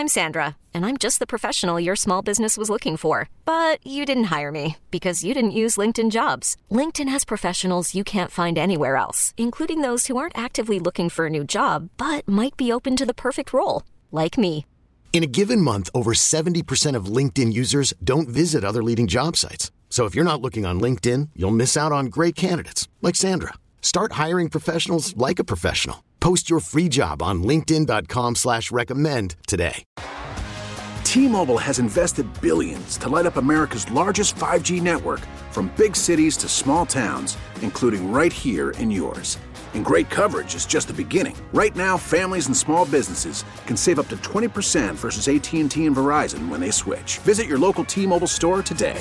I'm Sandra, and I'm just the professional your small business was looking for. But you didn't hire me because you didn't use LinkedIn Jobs. LinkedIn has professionals you can't find anywhere else, including those who aren't actively looking for a new job, but might be open to the perfect role, like me. In a given month, over 70% of LinkedIn users don't visit other leading job sites. So if you're not looking on LinkedIn, you'll miss out on great candidates like Sandra. Start hiring professionals like a professional. Post your free job on linkedin.com/recommend today. T-Mobile has invested billions to light up America's largest 5G network, from big cities to small towns, including right here in yours. And great coverage is just the beginning. Right now, families and small businesses can save up to 20% versus AT&T and Verizon when they switch. Visit your local T-Mobile store today.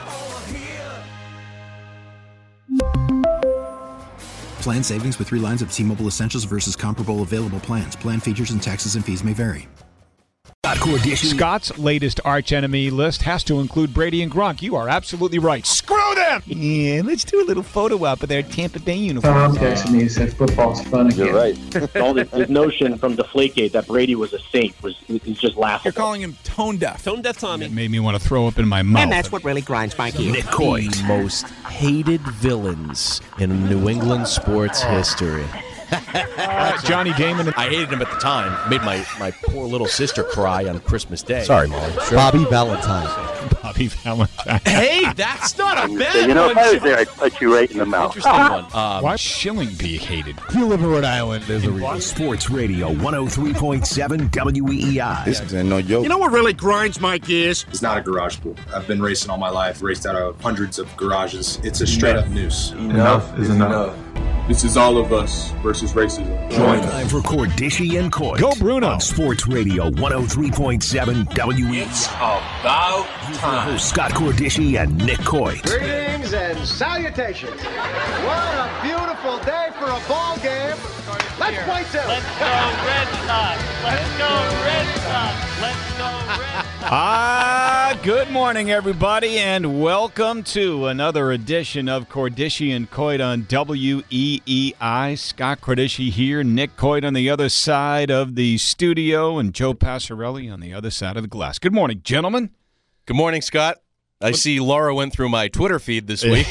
Plan savings with 3 lines of T-Mobile Essentials versus comparable available plans. Plan features and taxes and fees may vary. Scott's latest archenemy list has to include Brady and Gronk. You are absolutely right. Screw them! Yeah, let's do a little photo op of their Tampa Bay uniforms. Tom texted me and said football's fun again. You're right. All this notion from Deflategate that Brady was a saint is just laughable. You're calling him tone deaf. Tone deaf Tommy. It made me want to throw up in my mouth. And that's what really grinds my gears. Nick Coit. The most hated villains in New England sports history. Johnny Damon. I hated him at the time. Made my poor little sister cry on Christmas Day. Sorry, Molly. Sure. Bobby Valentine. Bobby Valentine. Hey, that's not a bad You know, one. if I was there, I'd punch you right in the mouth. Interesting one. Why should Schilling be hated? If you live in Rhode Island, there's a reason. Sports Radio 103.7 WEEI. This is no joke. You know what really grinds my gears? It's not a garage pool. I've been racing all my life, raced out of hundreds of garages. It's a straight up noose. Enough is enough. This is all of us versus racism. Join time for Cordischi and Coit. Go Bruno. On Sports Radio 103.7 WEEI. It's about time. Hosts Scott Cordischi and Nick Coit. Greetings and salutations. What a beautiful day for a ball game. Let's play two. Let's go Red Sox. Let's go Red Sox. Let's go Red Sox. Good morning, everybody, and welcome to another edition of Cordischi and Coit on WEEI. Scott Cordischi here, Nick Coit on the other side of the studio, and Joe Passarelli on the other side of the glass. Good morning, gentlemen. Good morning, Scott. I see Laura went through my Twitter feed this week.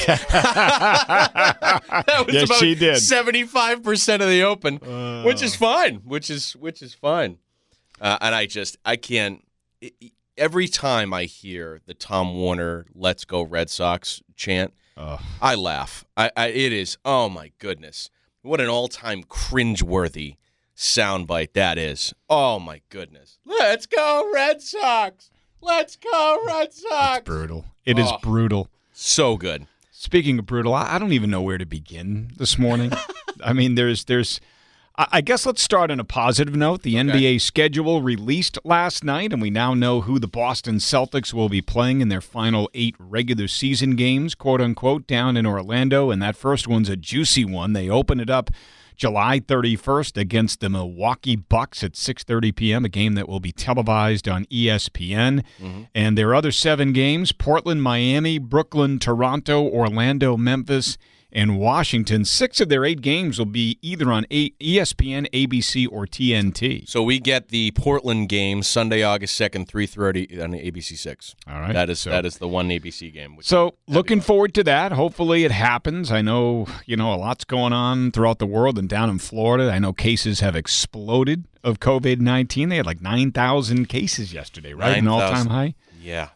That was Yes, about she did. 75% of the Open, which is fine. Which is fine. And I can't. Every time I hear the Tom Warner "Let's Go Red Sox" chant, I laugh. It is. Oh my goodness! What an all-time cringeworthy soundbite that is. Oh my goodness! Let's go Red Sox! Let's go Red Sox! It's brutal. It is brutal. So good. Speaking of brutal, I don't even know where to begin this morning. I mean, there's. I guess let's start on a positive note. The NBA schedule released last night, and we now know who the Boston Celtics will be playing in their final 8 regular season games, quote-unquote, down in Orlando, and that first one's a juicy one. They open it up July 31st against the Milwaukee Bucks at 6:30 p.m., a game that will be televised on ESPN. Mm-hmm. And their other 7 games, Portland, Miami, Brooklyn, Toronto, Orlando, Memphis, and Washington. 6 of their 8 games will be either on ESPN, ABC, or TNT. So we get the Portland game Sunday, August 2nd, 3:30 on ABC 6. All right. That is the one ABC game. So looking forward to that. Hopefully it happens. I know, a lot's going on throughout the world and down in Florida. I know cases have exploded of COVID-19. They had like 9,000 cases yesterday, right? 9,000. An all-time high. Yeah.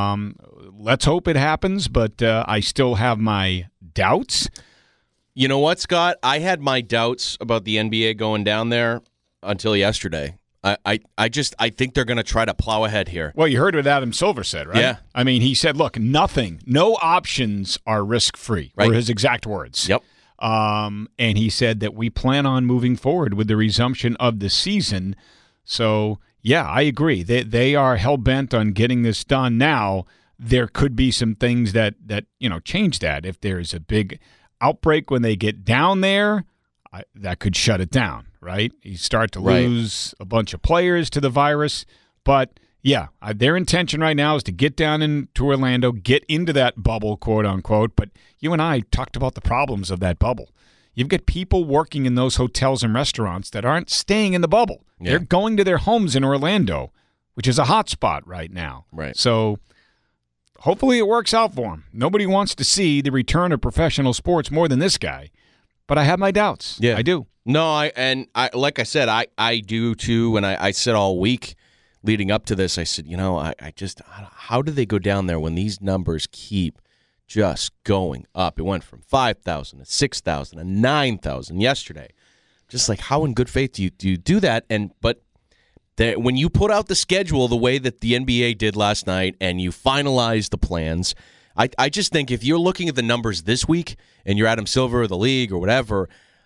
Let's hope it happens, but I still have my doubts. You know what, Scott? I had my doubts about the NBA going down there until yesterday. I think they're going to try to plow ahead here. Well, you heard what Adam Silver said, right? Yeah. I mean, he said, look, no options are risk-free, right. Were his exact words. Yep. And he said that we plan on moving forward with the resumption of the season. So, yeah, I agree. They are hell-bent on getting this done now. There could be some things that change that. If there's a big outbreak when they get down there, that could shut it down, right? You start to lose a bunch of players to the virus. But, yeah, their intention right now is to get down into Orlando, get into that bubble, quote-unquote. But you and I talked about the problems of that bubble. You've got people working in those hotels and restaurants that aren't staying in the bubble. Yeah. They're going to their homes in Orlando. which is a hot spot right now. Right. So hopefully it works out for him. Nobody wants to see the return of professional sports more than this guy, but I have my doubts. Yeah, I do. No, I like I said, I do too. And I said all week leading up to this, I said, how do they go down there when these numbers keep just going up? It went from 5,000 to 6,000 to 9,000 yesterday. Just like, how in good faith do you do that? But when you put out the schedule the way that the NBA did last night and you finalize the plans, I just think if you're looking at the numbers this week and you're Adam Silver or the league or whatever,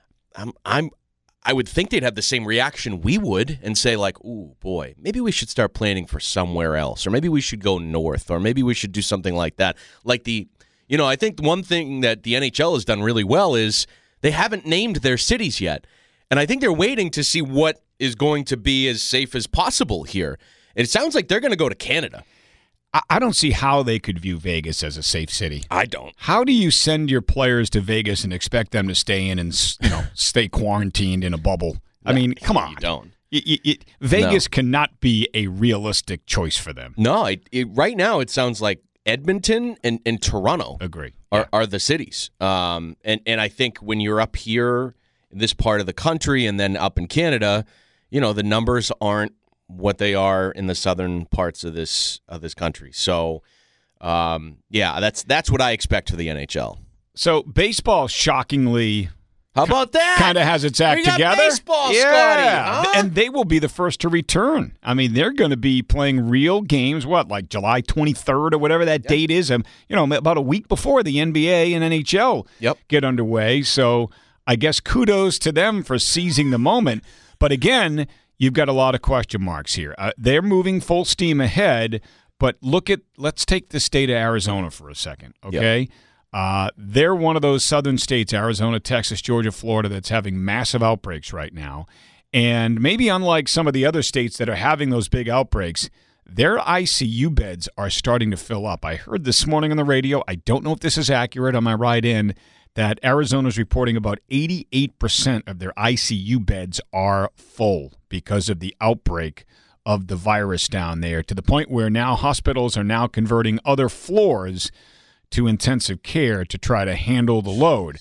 I would think they'd have the same reaction we would and say like, ooh, boy, maybe we should start planning for somewhere else, or maybe we should go north, or maybe we should do something like that. Like I think one thing that the NHL has done really well is they haven't named their cities yet. And I think they're waiting to see what is going to be as safe as possible here. It sounds like they're going to go to Canada. I don't see how they could view Vegas as a safe city. I don't. How do you send your players to Vegas and expect them to stay in and stay quarantined in a bubble? I mean, come on. You don't. Vegas cannot be a realistic choice for them. No, right now it sounds like Edmonton and Toronto are the cities. And I think when you're up here in this part of the country and then up in Canada, the numbers aren't what they are in the southern parts of this country. So, that's what I expect for the NHL. So baseball, shockingly, how about that? Kind of has its act together. Baseball, Scotty, huh? And they will be the first to return. I mean, they're going to be playing real games. Like July 23rd or whatever that date is. About a week before the NBA and NHL get underway. So I guess kudos to them for seizing the moment. But again, you've got a lot of question marks here. They're moving full steam ahead, but let's take the state of Arizona for a second, okay? They're one of those southern states, Arizona, Texas, Georgia, Florida, that's having massive outbreaks right now. And maybe unlike some of the other states that are having those big outbreaks, their ICU beds are starting to fill up. I heard this morning on the radio, I don't know if this is accurate on my ride in, that Arizona's reporting about 88% of their ICU beds are full because of the outbreak of the virus down there, to the point where now hospitals are now converting other floors to intensive care to try to handle the load.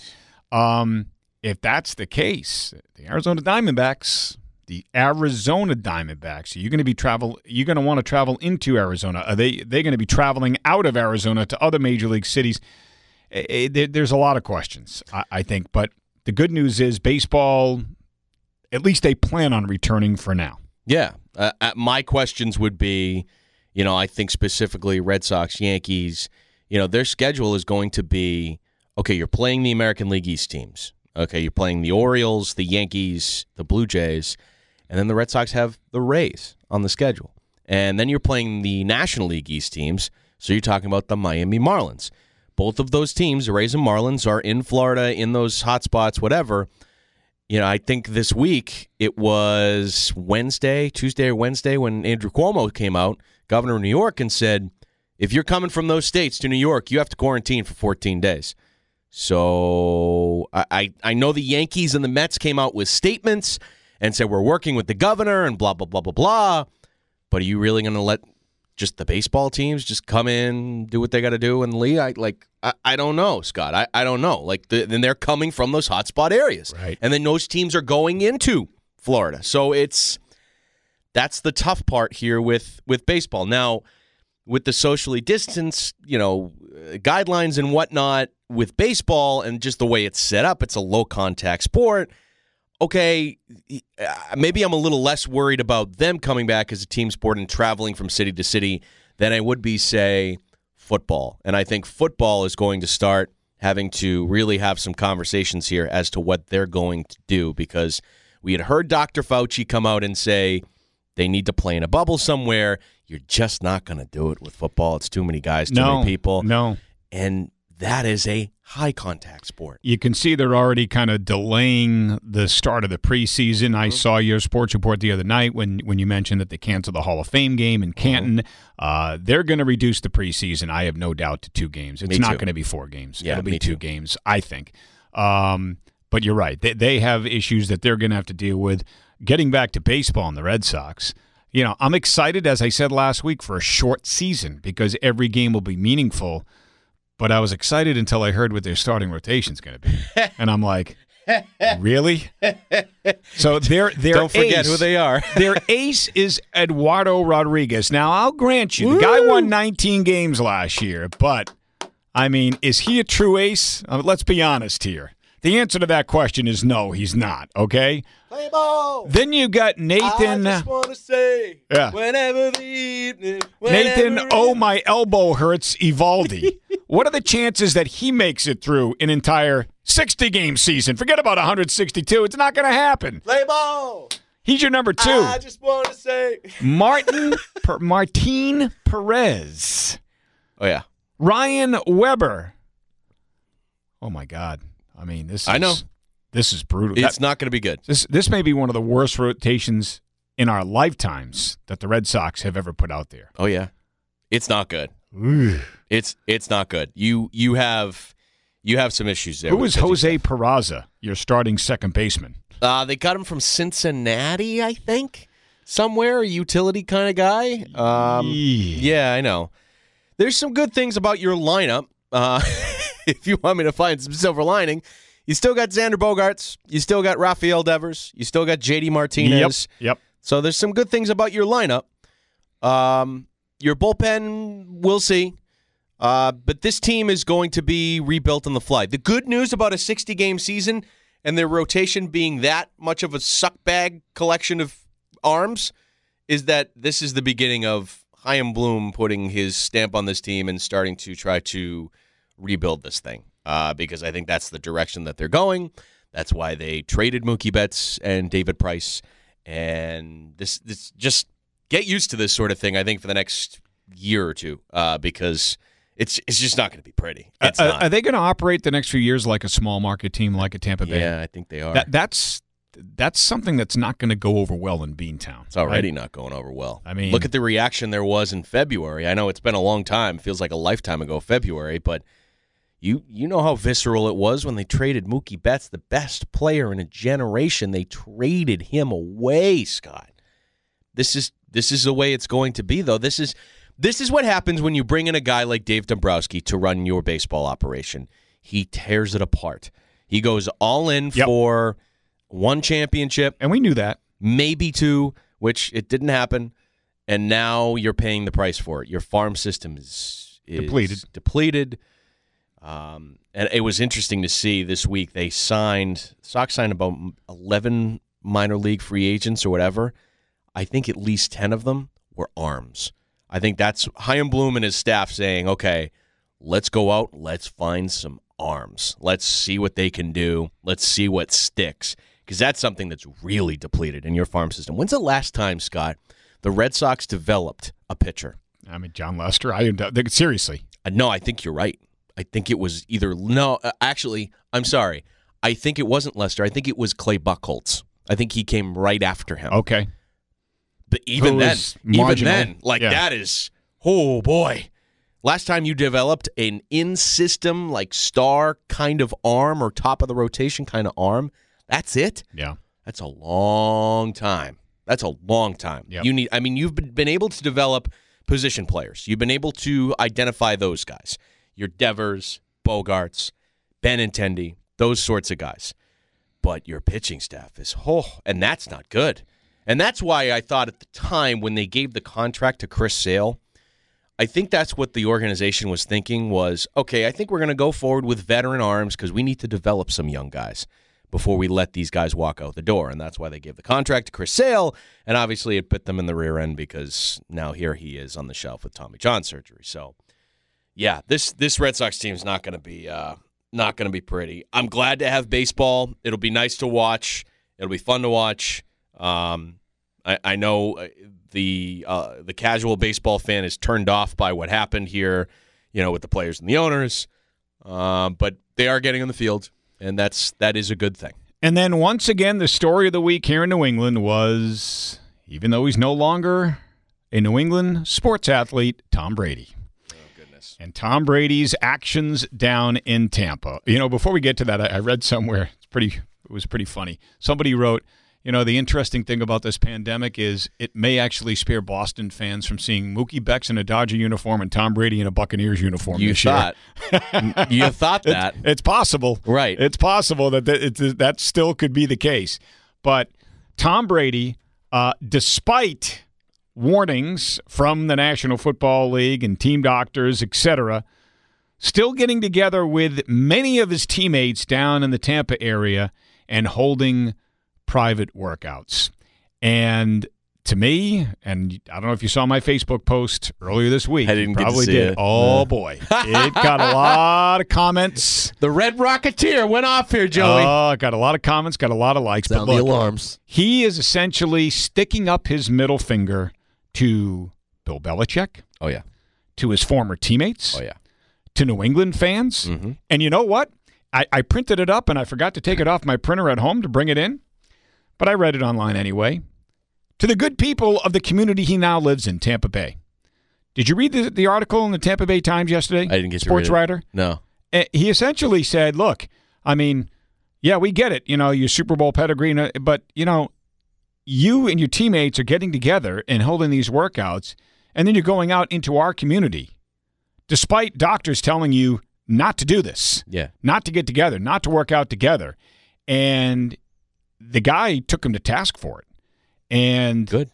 If that's the case, the Arizona Diamondbacks, you're going to want to travel into Arizona. Are they going to be traveling out of Arizona to other major league cities? There's a lot of questions, I think. But the good news is baseball, at least they plan on returning for now. Yeah. My questions would be, I think specifically Red Sox, Yankees, their schedule is going to be, okay, you're playing the American League East teams. Okay, you're playing the Orioles, the Yankees, the Blue Jays, and then the Red Sox have the Rays on the schedule. And then you're playing the National League East teams, so you're talking about the Miami Marlins. Both of those teams, the Rays and Marlins, are in Florida, in those hot spots, whatever. I think this week it was Tuesday or Wednesday, when Andrew Cuomo came out, governor of New York, and said, if you're coming from those states to New York, you have to quarantine for 14 days. So I know the Yankees and the Mets came out with statements and said, we're working with the governor and blah, blah, blah, blah, blah. But are you really going to let just the baseball teams just come in, do what they got to do and leave? I don't know, Scott. I don't know. Then they're coming from those hotspot areas. Right. And then those teams are going into Florida. So that's the tough part here with baseball. Now, with the socially distanced, guidelines and whatnot with baseball and just the way it's set up, it's a low-contact sport. Okay, maybe I'm a little less worried about them coming back as a team sport and traveling from city to city than I would be, say, football. And I think football is going to start having to really have some conversations here as to what they're going to do, because we had heard Dr. Fauci come out and say they need to play in a bubble somewhere. You're just not going to do it with football. It's too many guys, too many people. No. And that is a high-contact sport. You can see they're already kind of delaying the start of the preseason. Mm-hmm. I saw your sports report the other night when you mentioned that they canceled the Hall of Fame game in Canton. Mm-hmm. They're going to reduce the preseason, I have no doubt, to 2 games. It's not going to be 4 games. Yeah, it'll be 2 games, I think. But you're right. They have issues that they're going to have to deal with. Getting back to baseball and the Red Sox, I'm excited, as I said last week, for a short season because every game will be meaningful. But I was excited until I heard what their starting rotation's going to be. And I'm like, really? So don't forget who they are. Their ace is Eduardo Rodriguez. Now, I'll grant you, the guy won 19 games last year. But, I mean, is he a true ace? Let's be honest here. The answer to that question is no, he's not, okay? Play ball. Then you got Nathan. I just want to say, whenever the evening. Nathan, my elbow hurts, Evaldi. What are the chances that he makes it through an entire 60-game season? Forget about 162. It's not going to happen. Play ball. He's your number 2. I just want to say. Martin Perez. Oh, yeah. Ryan Weber. Oh, my God. I mean, this is brutal. It's not going to be good. This may be one of the worst rotations in our lifetimes that the Red Sox have ever put out there. Oh, yeah. It's not good. It's not good. You have some issues there. Who is Jose Peraza, your starting second baseman? They got him from Cincinnati, I think. Somewhere, a utility kind of guy. Yeah, I know. There's some good things about your lineup. If you want me to find some silver lining, you still got Xander Bogaerts. You still got Rafael Devers. You still got JD Martinez. Yep. So there's some good things about your lineup. Your bullpen, we'll see. But this team is going to be rebuilt on the fly. The good news about a 60-game season and their rotation being that much of a suckbag collection of arms is that this is the beginning of Chaim Bloom putting his stamp on this team and starting to try to rebuild this thing because I think that's the direction that they're going. That's why they traded Mookie Betts and David Price. And this just get used to this sort of thing, I think, for the next year or two because it's just not going to be pretty. Are they going to operate the next few years like a small market team, like a Tampa Bay? Yeah, I think they are. That's something that's not going to go over well in Beantown. It's already not going over well. I mean, look at the reaction there was in February. I know it's been a long time. It feels like a lifetime ago, February, but you know how visceral it was when they traded Mookie Betts, the best player in a generation. They traded him away, Scott. This is the way it's going to be, though. This is what happens when you bring in a guy like Dave Dombrowski to run your baseball operation. He tears it apart. He goes all in for one championship. And we knew that. Maybe 2, which it didn't happen. And now you're paying the price for it. Your farm system is depleted. And it was interesting to see this week Sox signed about 11 minor league free agents or whatever. I think at least 10 of them were arms. I think that's Chaim Bloom and his staff saying, okay, let's go out, let's find some arms. Let's see what they can do. Let's see what sticks. Because that's something that's really depleted in your farm system. When's the last time, Scott, the Red Sox developed a pitcher? I mean, John Lester. Seriously. No, I think you're right. I think it was actually, I'm sorry. I think it wasn't Lester. I think it was Clay Buchholz. I think he came right after him. Okay. But even then, that is, oh boy. Last time you developed an in-system, like star kind of arm or top of the rotation kind of arm, that's it? Yeah. That's a long time. Yep. You've been able to develop position players. You've been able to identify those guys. Your Devers, Bogaerts, Benintendi, those sorts of guys. But your pitching staff is, and that's not good. And that's why I thought at the time when they gave the contract to Chris Sale, I think that's what the organization was thinking was, okay, I think we're going to go forward with veteran arms because we need to develop some young guys before we let these guys walk out the door. And that's why they gave the contract to Chris Sale. And obviously it bit them in the rear end because now here he is on the shelf with Tommy John surgery. So, yeah, this Red Sox team is not going to be pretty. I'm glad to have baseball. It'll be nice to watch. It'll be fun to watch. I know the casual baseball fan is turned off by what happened here, with the players and the owners. But they are getting on the field, and that is a good thing. And then once again, the story of the week here in New England was, even though he's no longer a New England sports athlete, Tom Brady. Oh, goodness. And Tom Brady's actions down in Tampa. Before we get to that, I read somewhere, it was pretty funny. Somebody wrote, the interesting thing about this pandemic is it may actually spare Boston fans from seeing Mookie Betts in a Dodger uniform and Tom Brady in a Buccaneers uniform this year. You thought that. It's possible. Right. It's possible that still could be the case. But Tom Brady, despite warnings from the National Football League and team doctors, etc., still getting together with many of his teammates down in the Tampa area and holding private workouts. And to me, and I don't know if you saw my Facebook post earlier this week. I didn't probably get to see did. it. Oh, boy. It got a lot of comments. The Red Rocketeer went off here, Joey. Oh, got a lot of comments, got a lot of likes. Sound but the look, alarms. he is essentially sticking up his middle finger to Bill Belichick. Oh, yeah. To his former teammates. Oh, yeah. To New England fans. Mm-hmm. And you know what? I printed it up, and I forgot to take it off my printer at home to bring it in. But I read it online anyway. To the good people of the community he now lives in, Tampa Bay. Did you read the article in the Tampa Bay Times yesterday? I didn't get to Sports read it. writer? No. He essentially said, look, I mean, yeah, we get it, your Super Bowl pedigree, but, you and your teammates are getting together and holding these workouts, and then you're going out into our community, despite doctors telling you not to do this, not to get together, not to work out together. And the guy took him to task for it. And, good.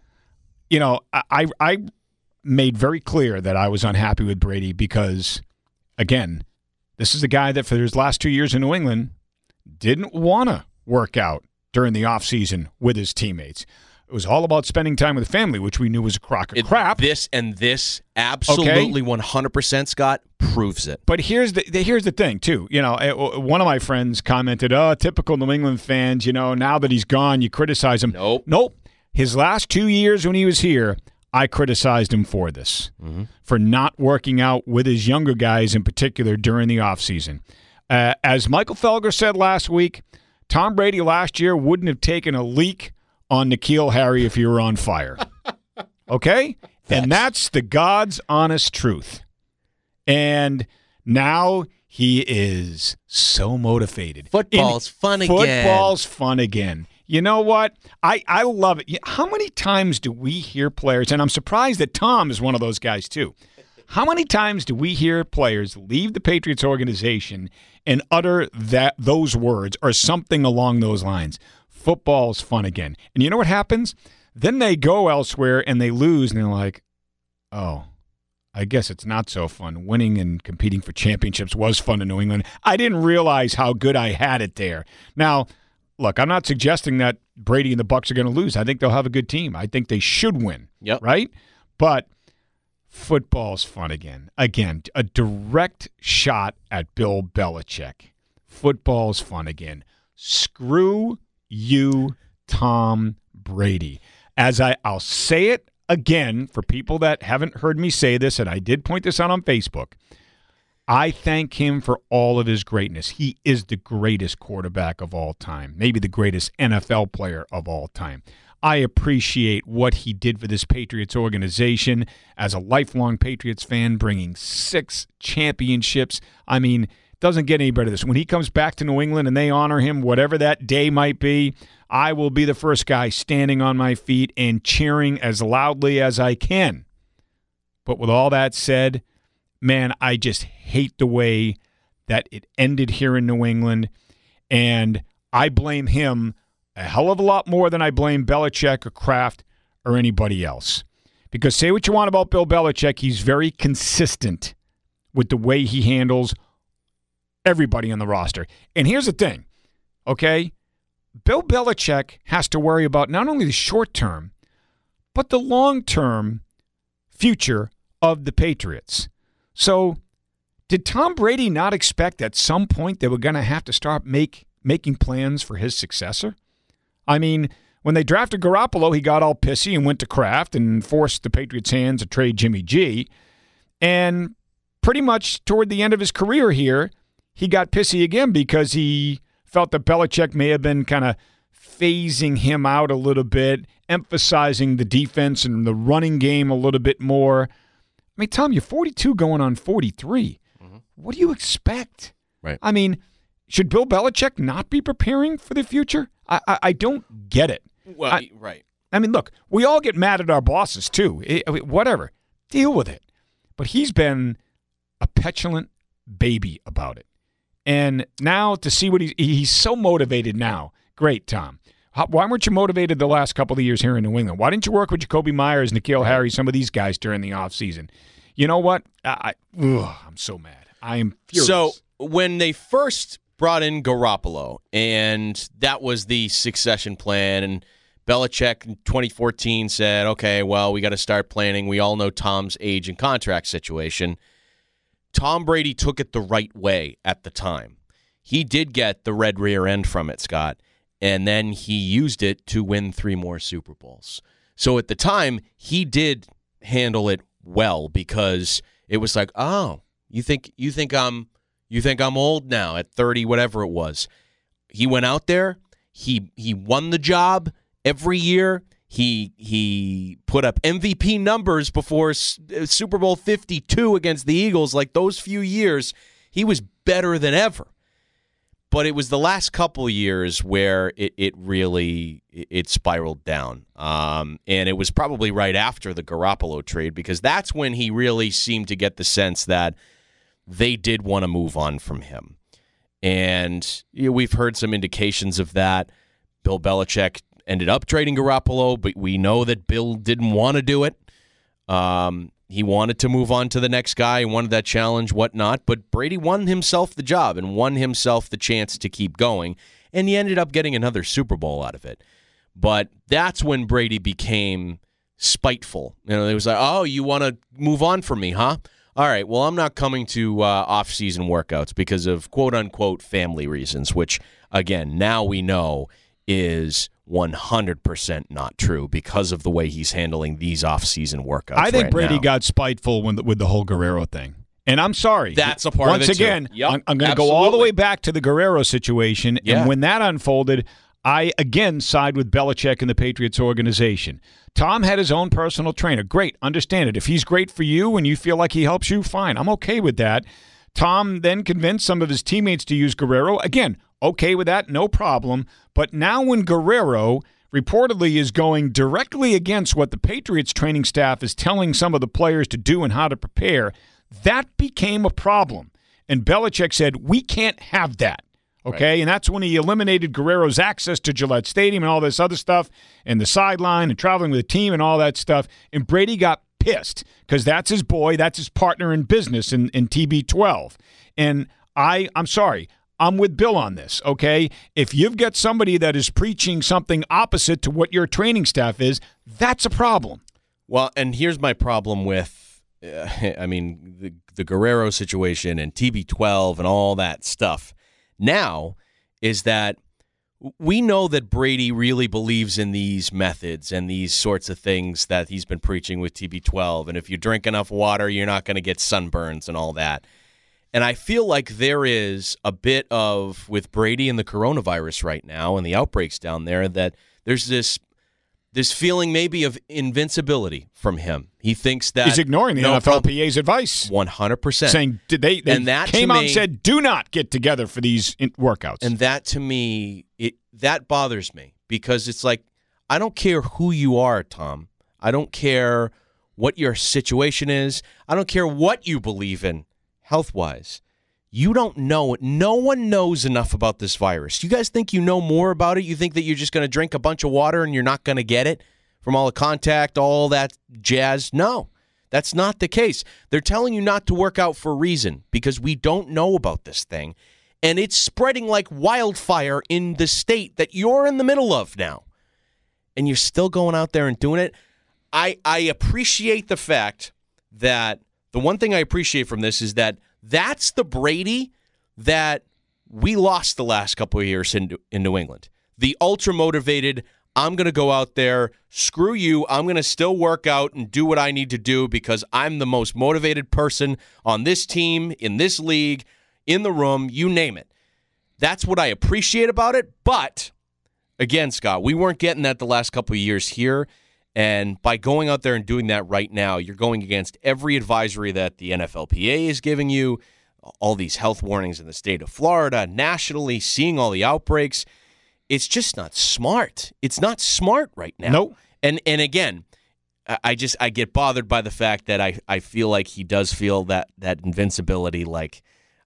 I made very clear that I was unhappy with Brady because, again, this is a guy that for his last 2 years in New England didn't want to work out during the offseason with his teammates. It was all about spending time with family, which we knew was a crock of crap. This absolutely 100%, Scott, proves it. But here's the thing, too. One of my friends commented, typical New England fans, now that he's gone, you criticize him. Nope. His last 2 years when he was here, I criticized him for this, for not working out with his younger guys in particular during the offseason. As Michael Felger said last week, Tom Brady last year wouldn't have taken a leak on N'Keal Harry if you were on fire. Okay? And that's the God's honest truth. And now he is so motivated. Football's fun again. Football's fun again. You know what? I love it. How many times do we hear players, and I'm surprised that Tom is one of those guys too. How many times do we hear players leave the Patriots organization and utter those words or something along those lines? Football's fun again. And you know what happens? Then they go elsewhere and they lose, and they're like, oh, I guess it's not so fun. Winning and competing for championships was fun in New England. I didn't realize how good I had it there. Now, look, I'm not suggesting that Brady and the Bucs are going to lose. I think they'll have a good team. I think they should win. Yep. Right? But football's fun again. Again, a direct shot at Bill Belichick. Football's fun again. Screw you, Tom Brady. As I'll say it again for people that haven't heard me say this, and I did point this out on Facebook, I thank him for all of his greatness. He is the greatest quarterback of all time, maybe the greatest NFL player of all time. I appreciate what he did for this Patriots organization as a lifelong Patriots fan, bringing 6 championships. I mean, doesn't get any better than this. When he comes back to New England and they honor him, whatever that day might be, I will be the first guy standing on my feet and cheering as loudly as I can. But with all that said, man, I just hate the way that it ended here in New England, and I blame him a hell of a lot more than I blame Belichick or Kraft or anybody else. Because say what you want about Bill Belichick, he's very consistent with the way he handles everybody on the roster. And here's the thing, okay? Bill Belichick has to worry about not only the short term, but the long-term future of the Patriots. So did Tom Brady not expect at some point they were going to have to start making plans for his successor? I mean, when they drafted Garoppolo, he got all pissy and went to Kraft and forced the Patriots' hands to trade Jimmy G. And pretty much toward the end of his career here, he got pissy again because he felt that Belichick may have been kind of phasing him out a little bit, emphasizing the defense and the running game a little bit more. I mean, Tom, you're 42 going on 43. Mm-hmm. What do you expect? Right. I mean, should Bill Belichick not be preparing for the future? I don't get it. Well, right. I mean, look, we all get mad at our bosses too. Whatever, deal with it. But he's been a petulant baby about it. And now to see what he's so motivated now. Great, Tom. Why weren't you motivated the last couple of years here in New England? Why didn't you work with Jacoby Myers, N'Keal Harry, some of these guys during the offseason? You know what? I'm so mad. I am furious. So when they first brought in Garoppolo, and that was the succession plan, and Belichick in 2014 said, okay, well, we got to start planning. We all know Tom's age and contract situation. Tom Brady took it the right way at the time. He did get the red rear end from it, Scott, and then he used it to win 3 more Super Bowls. So at the time, he did handle it well because it was like, oh, you think I'm old now at 30, whatever it was. He went out there, he won the job every year. He put up MVP numbers before Super Bowl 52 against the Eagles. Like those few years, he was better than ever. But it was the last couple of years where it really spiraled down. And it was probably right after the Garoppolo trade because that's when he really seemed to get the sense that they did want to move on from him. And we've heard some indications of that. Bill Belichick ended up trading Garoppolo, but we know that Bill didn't want to do it. He wanted to move on to the next guy. He wanted that challenge, whatnot. But Brady won himself the job and won himself the chance to keep going. And he ended up getting another Super Bowl out of it. But that's when Brady became spiteful. It was like, oh, you want to move on from me, huh? All right, well, I'm not coming to off-season workouts because of quote-unquote family reasons, which, again, now we know is 100% not true because of the way he's handling these off-season workouts. I think right Brady now. got spiteful with the whole Guerrero thing. And I'm sorry. That's a part of it, Once again, too. Yep, I'm going to go all the way back to the Guerrero situation. Yeah. And when that unfolded, I again side with Belichick and the Patriots organization. Tom had his own personal trainer. Great. Understand it. If he's great for you and you feel like he helps you, fine. I'm okay with that. Tom then convinced some of his teammates to use Guerrero. Again, okay with that, no problem. But now when Guerrero reportedly is going directly against what the Patriots training staff is telling some of the players to do and how to prepare, that became a problem. And Belichick said, we can't have that. Okay, right. And that's when he eliminated Guerrero's access to Gillette Stadium and all this other stuff and the sideline and traveling with the team and all that stuff. And Brady got pissed because that's his boy, that's his partner in business in TB12. And I'm sorry, I'm with Bill on this, okay? If you've got somebody that is preaching something opposite to what your training staff is, that's a problem. Well, and here's my problem with, the Guerrero situation and TB12 and all that stuff now is that we know that Brady really believes in these methods and these sorts of things that he's been preaching with TB12. And if you drink enough water, you're not going to get sunburns and all that. And I feel like there is a bit of, with Brady and the coronavirus right now and the outbreaks down there, that there's this feeling maybe of invincibility from him. He thinks that he's ignoring the NFLPA's advice. 100%. Saying they came out and said, do not get together for these workouts. And that, to me, that bothers me because it's like, I don't care who you are, Tom. I don't care what your situation is. I don't care what you believe in health-wise. You don't know it. No one knows enough about this virus. You guys think you know more about it? You think that you're just going to drink a bunch of water and you're not going to get it from all the contact, all that jazz? No, that's not the case. They're telling you not to work out for a reason because we don't know about this thing. And it's spreading like wildfire in the state that you're in the middle of now. And you're still going out there and doing it. I appreciate the fact that the one thing I appreciate from this is that that's the Brady that we lost the last couple of years in New England. The ultra-motivated, I'm going to go out there, screw you, I'm going to still work out and do what I need to do because I'm the most motivated person on this team, in this league, in the room, you name it. That's what I appreciate about it. But, again, Scott, we weren't getting that the last couple of years here. And by going out there and doing that right now, you're going against every advisory that the NFLPA is giving you, all these health warnings in the state of Florida, nationally, seeing all the outbreaks. it's just not smart. It's not smart right now. Nope. And again, I get bothered by the fact that I feel like he does feel that invincibility. Like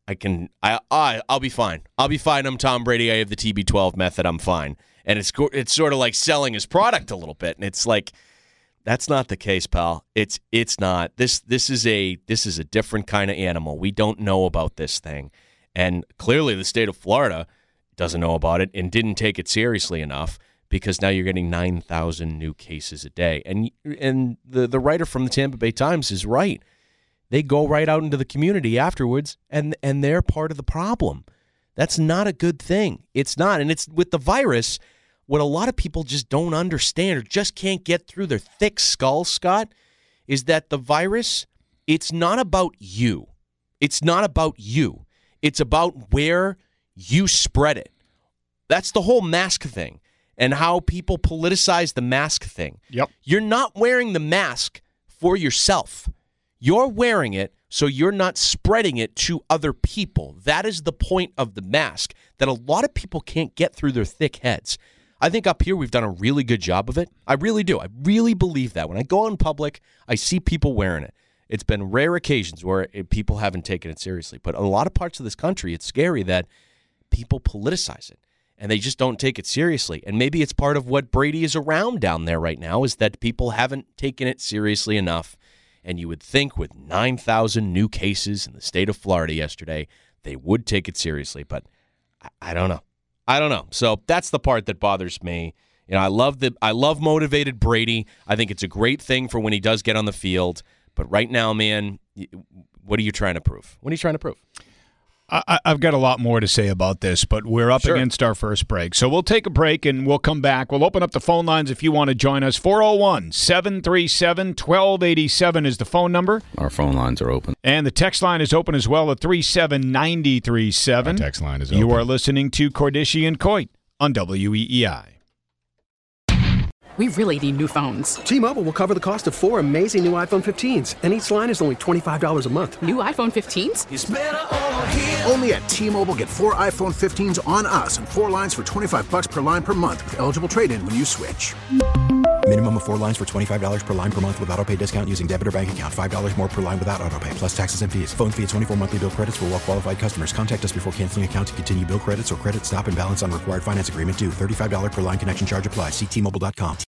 I'll be fine. I'll be fine. I'm Tom Brady. I have the TB12 method. I'm fine. And it's sort of like selling his product a little bit. And it's like, that's not the case, pal. It's not. This is a different kind of animal. We don't know about this thing. And clearly the state of Florida doesn't know about it and didn't take it seriously enough, because now you're getting 9,000 new cases a day. And the writer from the Tampa Bay Times is right. They go right out into the community afterwards, and they're part of the problem. That's not a good thing. It's not. And it's with the virus, what a lot of people just don't understand or just can't get through their thick skulls, Scott, is that the virus, it's not about you. It's not about you. It's about where you spread it. That's the whole mask thing and how people politicize the mask thing. Yep. You're not wearing the mask for yourself. You're wearing it so you're not spreading it to other people. That is the point of the mask that a lot of people can't get through their thick heads. I think up here we've done a really good job of it. I really do. I really believe that. When I go in public, I see people wearing it. It's been rare occasions where people haven't taken it seriously. But in a lot of parts of this country, it's scary that people politicize it and they just don't take it seriously. And maybe it's part of what Brady is around down there right now, is that people haven't taken it seriously enough. And you would think with 9,000 new cases in the state of Florida yesterday, they would take it seriously. But I don't know. So that's the part that bothers me. You know, I love motivated Brady. I think it's a great thing for when he does get on the field. But right now, man, what are you trying to prove? What are you trying to prove? I've got a lot more to say about this, but we're up against our first break. So we'll take a break and we'll come back. We'll open up the phone lines if you want to join us. 401-737-1287 is the phone number. Our phone lines are open. And the text line is open as well at 37937. Our text line is open. You are listening to Cordischi and Coit on WEEI. We really need new phones. T-Mobile will cover the cost of 4 amazing new iPhone 15s, and each line is only $25 a month. New iPhone 15s? It's better over here. Only at T-Mobile, get 4 iPhone 15s on us and 4 lines for $25 per line per month with eligible trade-in when you switch. Minimum of 4 lines for $25 per line per month with autopay discount using debit or bank account. $5 more per line without autopay, plus taxes and fees. Phone fee at 24 monthly bill credits for well-qualified customers. Contact us before canceling account to continue bill credits or credit stop and balance on required finance agreement due. $35 per line connection charge applies. See T-Mobile.com.